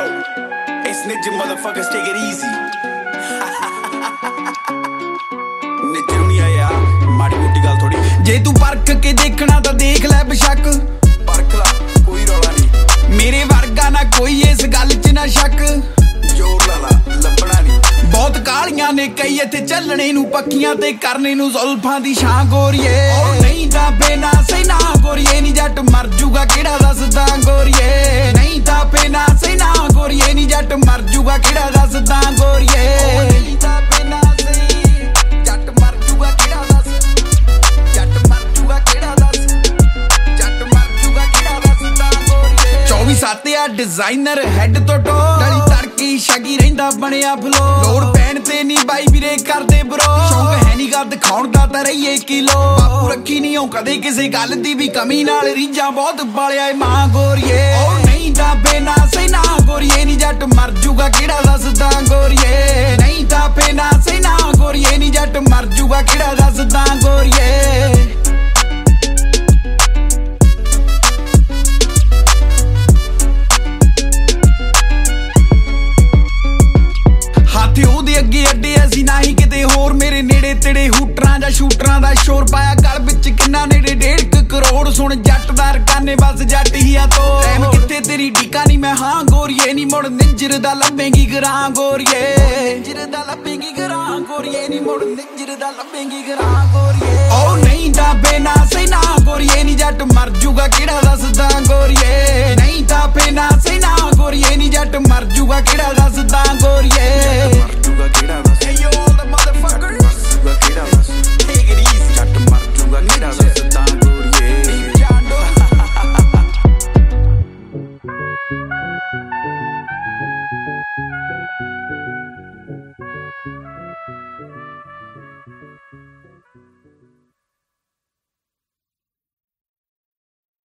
it's Ninja motherfuckers, take it easy. Ninja नहीं आया माड़ी मोटी गल थोड़ी जे तू परख के देखना तां देख लै बेशक परख ला कोई रौला नहीं मेरे वर्गा ना कोई इस गल च ना शक जोर ला ला लभना नहीं बहुत कालियां ने कई इत्थे चलने नूं पक्कियां ते करने नूं जुल्फां दी छां गोरीए नहीं तां बेना सही ना गोरीए नी जट मर जूगा किहड़ा दसदा गोरीए नहीं तां बेना सही ना गोरीए नी जट मर जूगा किहड़ा दसदा गोरीए नहीं तां बेना सही जट मर जूगा किहड़ा दस जट मर जूगा किहड़ा दस जट मर जूगा किहड़ा दसदा गोरीए 24/7 आ डिजाइनर हेड तो टो डली तड़की शगी रहिंदा बनिया फ्लो लोड़ पैण ते नी बाई वीरे करदे ब्रो शौक है नी गा दिखाउण दा तां रहीए किलो बापू रखी नी हो कदे किसे गल दी भी कमी नाल रीझां बहुत बालिया मां गोरीए ओ नहीं तां बेना सही ना गोरीए नी जट मर जूगा किहड़ा दसदा गोरीए नहीं तां बेना सही ना गोरीए नी जट मर जूगा किहड़ा दसदा गोरीए ਅੱਗੇ ਅੱਡੇ ਅਸੀਂ ਨਾ ਹੀ ਕਿਤੇ ਹੋਰ ਮੇਰੇ ਨੇੜੇ ਤੇੜੇ ਹੂਟਰਾਂ ਜਾਂ ਸ਼ੂਟਰਾਂ ਦਾ ਸ਼ੋਰ ਪਾਇਆ ਗਲ ਵਿੱਚ ਕਿੰਨਾ ਨੇੜੇ 1.5 ਕਰੋੜ ਸੁਣ ਜੱਟ ਦਾ ਰਕਾਨੇ ਬਸ ਜੱਟ ਹੀ ਆ ਤੋ ਟਾਈਮ ਕਿੱਥੇ ਤੇਰੀ ਢੀਕਾ ਨਹੀਂ ਮੈਂ ਹਾਂ ਗੋਰੀਏ ਨਹੀਂ ਮੁੜ ਨਿੰਜਰ ਦਾ ਲੱਭੇਂਗੀ ਗਰਾਂ ਗੋਰੀਏ ਨਿੰਜਰ ਦਾ ਲੱਭੇਂਗੀ ਗਰਾਂ ਗੋਰੀਏ ਨਹੀਂ ਮੁੜ ਨਿੰਜਰ ਦਾ ਲੱਭੇਂਗੀ ਗਰਾਂ ਗੋਰੀਏ ਓ ਨਹੀਂ ਤਾਂ ਬੇਨਾ ਸਹੀ ਨਾ ਗੋਰੀਏ ਨਹੀਂ ਜੱਟ ਮਰ ਜੂਗਾ ਕਿਹੜਾ ਦੱਸਦਾ ਗੋਰੀਏ ਨਹੀਂ ਤਾਂ ਬੇਨਾ ਸਹੀ ਨਾ ਗੋਰੀਏ ਨਹੀਂ ਜੱਟ ਮਰ ਜੂਗਾ ਕਿਹੜਾ ਦੱਸਦਾ ਗੋਰੀਏ hey yo all the